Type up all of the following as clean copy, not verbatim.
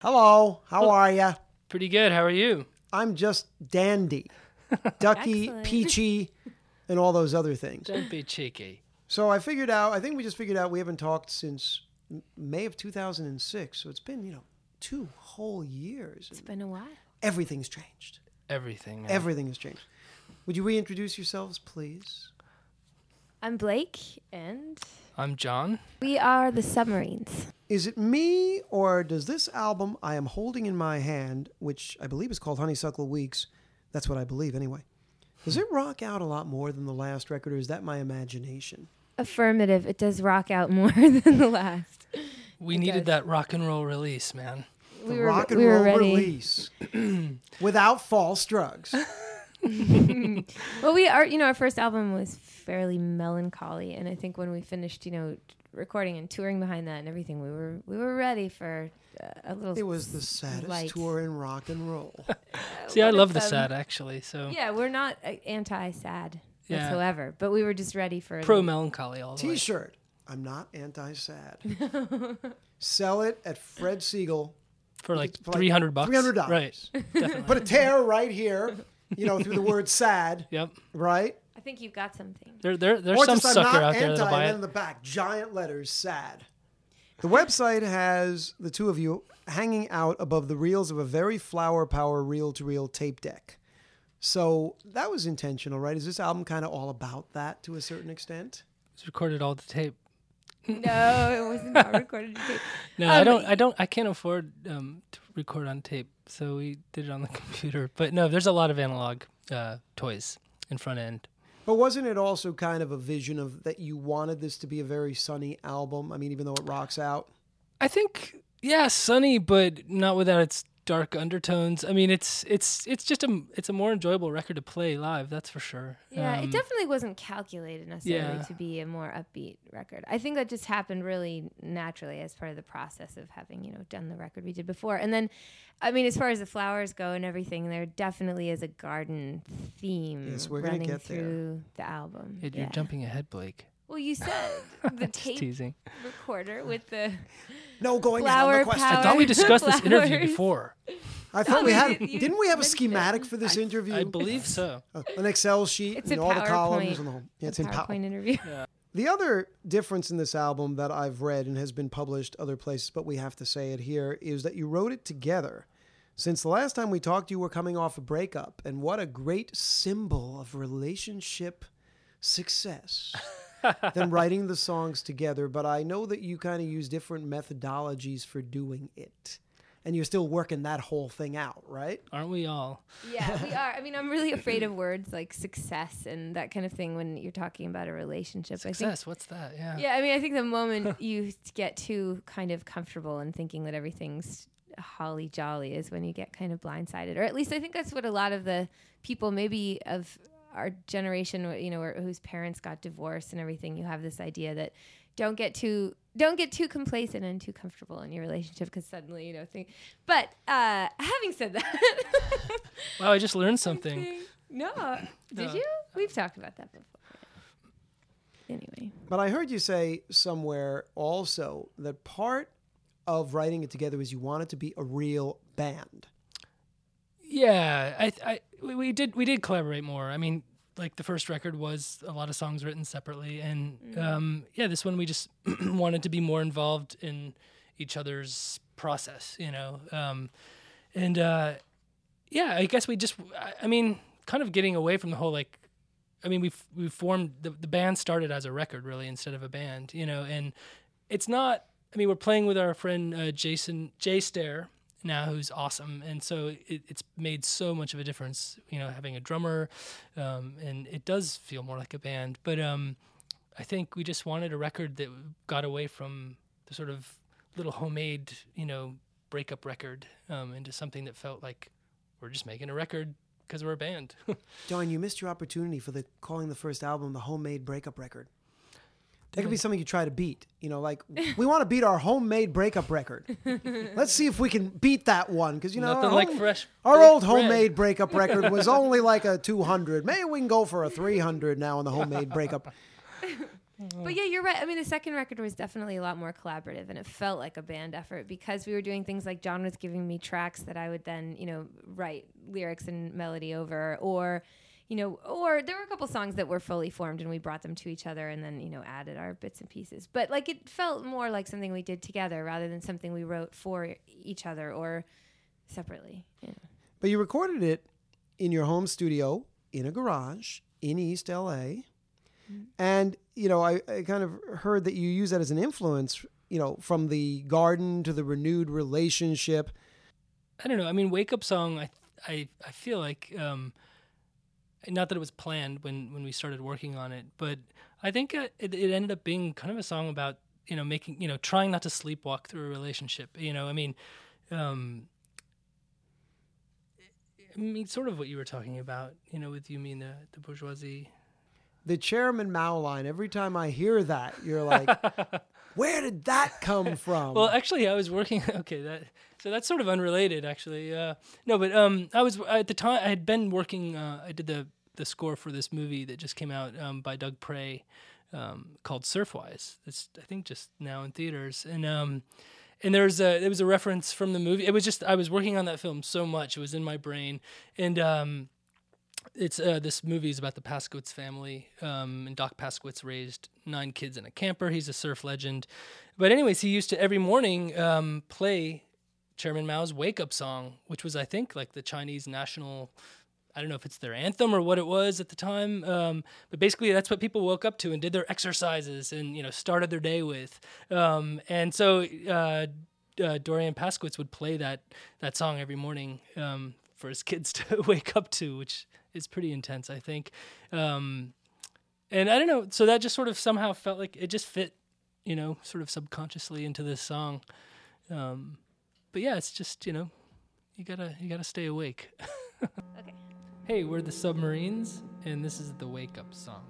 Hello, how are ya? Pretty good. How are you? I'm just dandy, ducky, Excellent. peachy, and all those other things. Don't be cheeky. So I think we just figured out we haven't talked since May of 2006. So it's been, 2 whole years. It's been a while. Everything's changed. Everything. Man. Everything has changed. Would you reintroduce yourselves, please? I'm Blake, and I'm John. we are the Submarines. Is it me, or does this album I am holding in my hand, which I believe is called Honeysuckle Weeks, that's what I believe anyway, does it rock out a lot more than the last record, or is that my imagination? Affirmative. It does rock out more than the last. We It needed does. that rock and roll release, man. The rock and roll release without false drugs. Well, we are. Our first album was fairly melancholy, and I think when we finished, recording and touring behind that and everything, we were ready for a little. It was the saddest light. tour in rock and roll. See, I What love if, the sad, actually. So Yeah, we're not anti-sad Yeah. whatsoever, but we were just ready for pro melancholy all the way. T-shirt. I'm not anti-sad. Sell it at Fred Siegel. For like For like $300. $300. Right. Definitely. Put a tear right here, through the word sad, Yep. right? I think you've got something. There's Or some just I'm sucker not out there anti, that'll buy and then it. in the back, giant letters, sad. The website has the two of you hanging out above the reels of a very flower power reel-to-reel tape deck. So that was intentional, right? Is this album kind of all about that to a certain extent? It's recorded all the tape. No, it wasn't all recorded. No, I can't afford to record on tape, so we did it on the computer. But no, there's a lot of analog toys in front end. But wasn't it also kind of a vision of that you wanted this to be a very sunny album? I mean, even though it rocks out. I think, yeah, sunny, but not without its dark undertones. I mean, it's just a more enjoyable record to play live. That's for sure. Yeah, it definitely wasn't calculated necessarily Yeah. to be a more upbeat record. I think that just happened really naturally as part of the process of having, done the record we did before. And then, I mean, as far as the flowers go and everything, there definitely is a garden theme Yes, we're gonna running get there. through the album. You're jumping ahead, Blake. Well, you said the Just tape teasing. recorder with the No going flower on the question. power. I thought we discussed this interview Flowers. before. I thought No, we we had. did- you Didn't we have a mentioned schematic it. for this interview? I believe so. An Excel sheet It's and a all the columns PowerPoint. and the whole. Yeah, it's a in PowerPoint. PowerPoint interview. The other difference in this album that I've read and has been published other places, but we have to say it here, is that you wrote it together. Since the last time we talked, you were coming off a breakup, and what a great symbol of relationship success than writing the songs together. But I know that you kind of use different methodologies for doing it, and you're still working that whole thing out, right? Aren't we all? Yeah, we are. I mean, I'm really afraid of words like success and that kind of thing when you're talking about a relationship. Success, what's that? Yeah. Yeah, I mean, I think the moment you get too kind of comfortable and thinking that everything's holly jolly is when you get kind of blindsided. Or at least I think that's what a lot of the people maybe of our generation, whose parents got divorced and everything, you have this idea that don't get too complacent and too comfortable in your relationship because suddenly, But having said that, Wow, I just learned something. No, did you? We've talked about that before. Anyway, But I heard you say somewhere also that part of writing it together is you want it to be a real band. Yeah, we did collaborate more. I mean, like the first record was a lot of songs written separately, and this one we just wanted to be more involved in each other's process, I guess we just, kind of getting away from the whole we formed the band started as a record really instead of a band, and it's not. I mean, we're playing with our friend Jay Stair now, who's awesome, and so it's made so much of a difference, having a drummer, and it does feel more like a band. But I think we just wanted a record that got away from the sort of little homemade, breakup record, into something that felt like we're just making a record because we're a band. John, you missed your opportunity for calling the first album the homemade breakup record. That could be something you try to beat. We want to beat our homemade breakup record. Let's see if we can beat that one. Because, Nothing like fresh our baked old bread. homemade breakup record was only like a 200. Maybe we can go for a 300 now on the homemade breakup. But yeah, you're right. I mean, the second record was definitely a lot more collaborative, and it felt like a band effort because we were doing things like John was giving me tracks that I would then, write lyrics and melody over, or there were a couple songs that were fully formed and we brought them to each other and then, added our bits and pieces. But like it felt more like something we did together rather than something we wrote for each other or separately. But you recorded it in your home studio in a garage in East LA. And, I kind of heard that you use that as an influence, from the garden to the renewed relationship. I don't know. I mean, Wake Up Song, I feel like, not that it was planned when we started working on it, but I think it ended up being kind of a song about, making, trying not to sleepwalk through a relationship. I mean, sort of what you were talking about, with you mean the bourgeoisie. The Chairman Mao line, every time I hear that, you're like, where did that come from? Well, actually, I was working, so that's sort of unrelated, actually. No, but I was, at the time, I had been working, I did the score for this movie that just came out by Doug Prey called Surfwise. It's, I think, just now in theaters. And there was a reference from the movie. It was just, I was working on that film so much, it was in my brain. And it's this movie is about the Paskowitz family, and Doc Paskowitz raised 9 kids in a camper. He's a surf legend. But anyways, he used to every morning play Chairman Mao's Wake Up Song, which was, I think, like the Chinese national, I don't know if it's their anthem or what it was at the time, but basically that's what people woke up to and did their exercises and, started their day with. And so Dorian Paskowitz would play that song every morning for his kids to wake up to, which is pretty intense, I think. And I don't know, so that just sort of somehow felt like it just fit, sort of subconsciously into this song. But yeah, it's just, you gotta stay awake. Okay. Hey, we're the Submarines, and this is the Wake Up Song.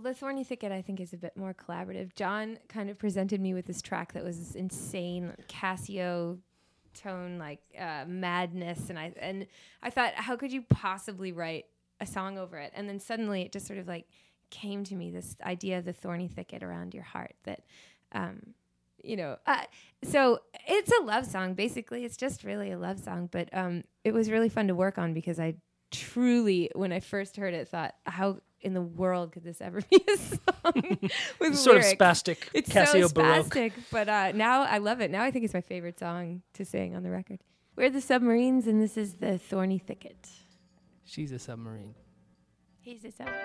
the Thorny Thicket, I think, is a bit more collaborative. John kind of presented me with this track that was this insane Casio tone, like madness, and I thought, how could you possibly write a song over it? And then suddenly it just sort of like came to me, this idea of the thorny thicket around your heart. That, so it's a love song. Basically, it's just really a love song. But it was really fun to work on because I truly, when I first heard it, thought, how in the world could this ever be a song with sort lyrics? of spastic, It's Casio so Baroque. spastic, but now I love it. Now I think it's my favorite song to sing on the record. We're the Submarines, and this is the Thorny Thicket. She's a submarine. He's a submarine.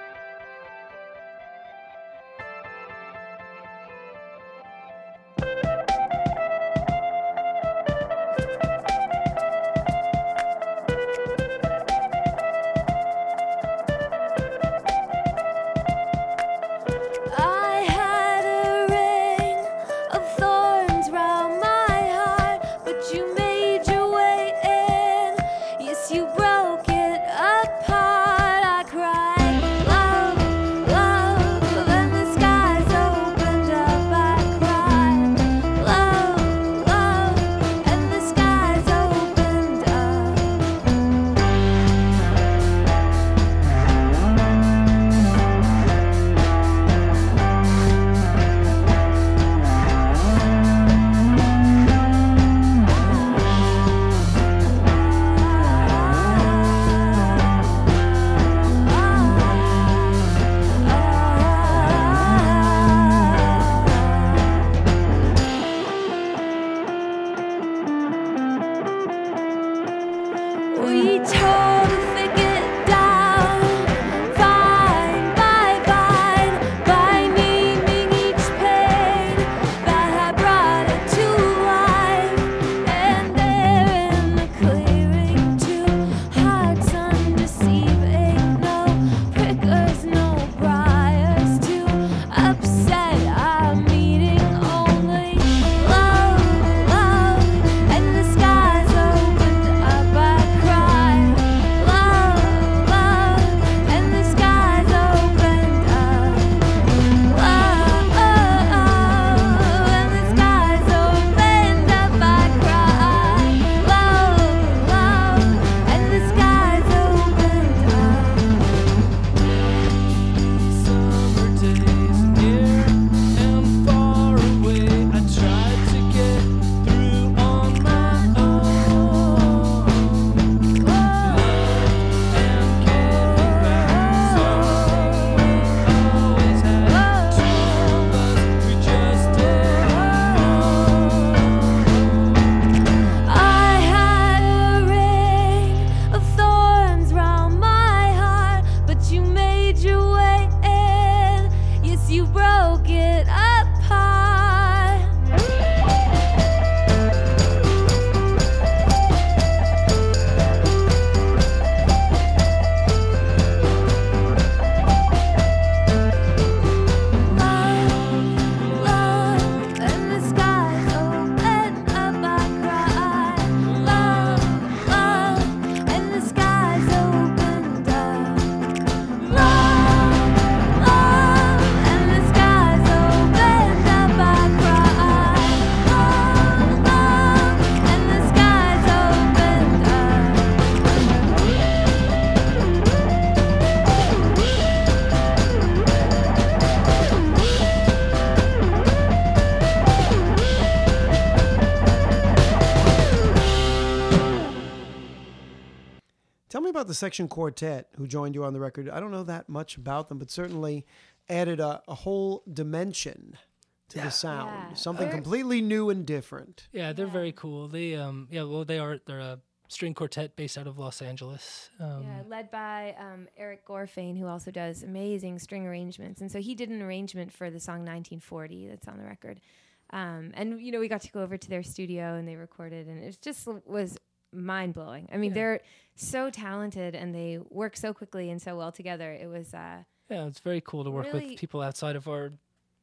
About the Section Quartet, who joined you on the record. I don't know that much about them, but certainly added a whole dimension to the sound, something completely new and different. Yeah, they're very cool. They they're a string quartet based out of Los Angeles. Led by Eric Gorfain, who also does amazing string arrangements. And so he did an arrangement for the song 1940 that's on the record. And we got to go over to their studio and they recorded, and it just was mind-blowing. I mean, they're so talented and they work so quickly and so well together. It was it's very cool to work with people outside of our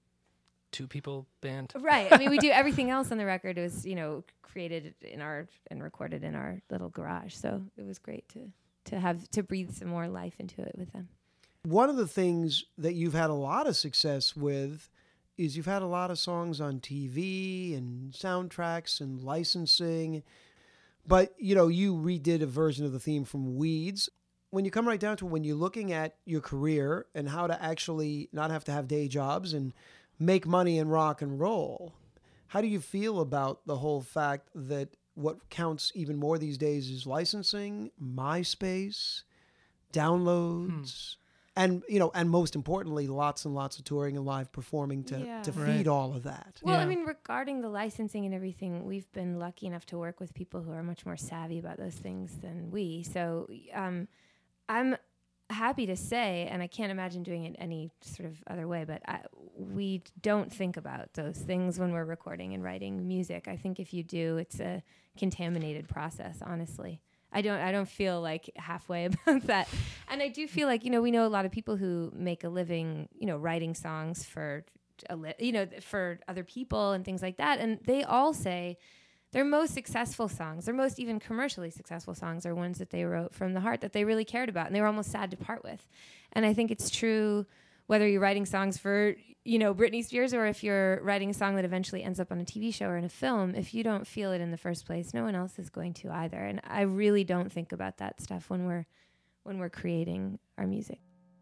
two-people band. Right. I mean, we do everything else on the record was, created and recorded in our little garage. So it was great to breathe some more life into it with them. One of the things that you've had a lot of success with is you've had a lot of songs on TV and soundtracks and licensing. But, you redid a version of the theme from Weeds. When you come right down to it, when you're looking at your career and how to actually not have to have day jobs and make money in rock and roll, how do you feel about the whole fact that what counts even more these days is licensing, MySpace, downloads, and most importantly, lots and lots of touring and live performing to feed all of that? Well, I mean, regarding the licensing and everything, we've been lucky enough to work with people who are much more savvy about those things than we. So I'm happy to say, and I can't imagine doing it any sort of other way, but we don't think about those things when we're recording and writing music. I think if you do, it's a contaminated process, honestly. I don't feel like halfway about that. And I do feel like, we know a lot of people who make a living, writing songs for for other people and things like that. And they all say their most successful songs, their most even commercially successful songs are ones that they wrote from the heart that they really cared about and they were almost sad to part with. And I think it's true whether you're writing songs for, Britney Spears, or if you're writing a song that eventually ends up on a TV show or in a film, if you don't feel it in the first place, no one else is going to either. And I really don't think about that stuff when we're creating our music.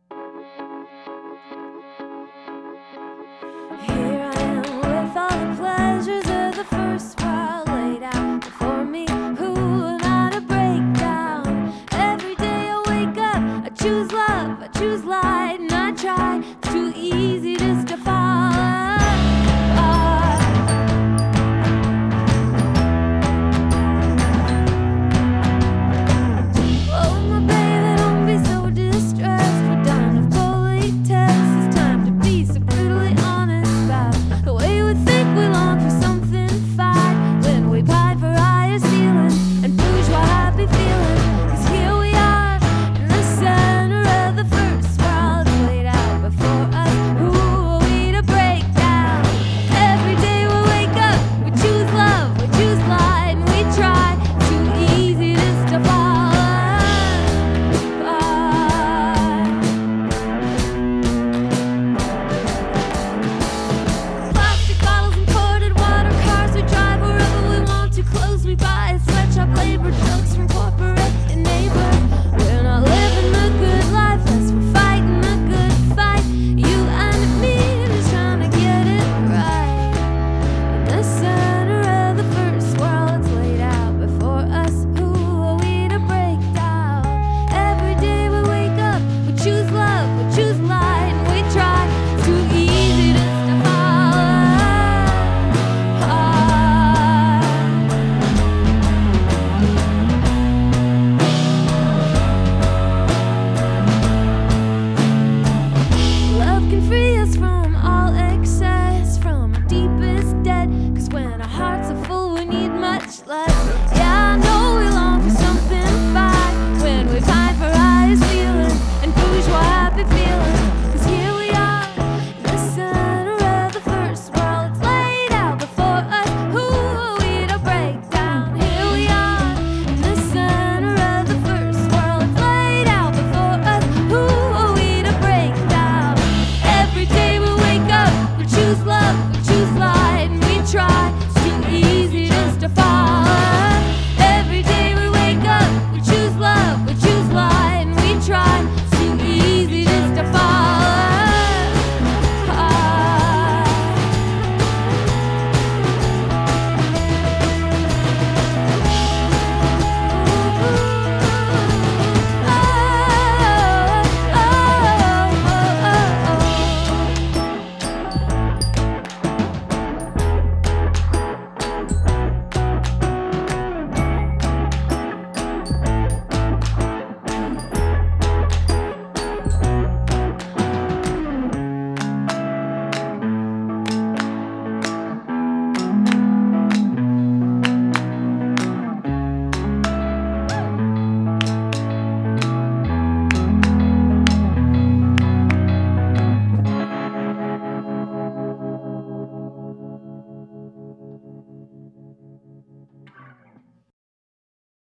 Here I am with all the pleasures of the first world laid out before me. Who will not a breakdown? Every day I wake up, I choose love, I choose light, and I try. It's too easy just to fall. Oh, my baby, don't be so distressed. We're done with politeness. It's time to be so brutally honest about the way we think we long for something fine when we pied for higher ceilings and bourgeois happy feelings. 'Cause here we are in the center of the first world laid out before us. Who are we to break down? Every day we wake up, we choose love, we choose light, and we try. Too easy just to fall. Plastic bottles, imported water, cars we drive wherever we want to, clothes we buy, sweatshop labor, jokes from corporate and neighbors. We're not living the good life unless we're fighting the good fight. You and me just trying to get it right. In the center of the first world, it's laid out before us. Who are we to break down? Every day we wake up, we choose love, we choose light, and we try. Too easy just to fall. Love can free us from all excess, from our deepest debt. 'Cause when our hearts are full, we need much less. Yeah, I know we long for something fine when we pine for highest feelings and bourgeois happy feelings. 'Cause here we are in the center of the first world. It's laid out before us. Who are we to break down? Here we are in the center of the first world. It's laid out before us. Who are we to break down? Every day we wake up, we choose love, we choose life.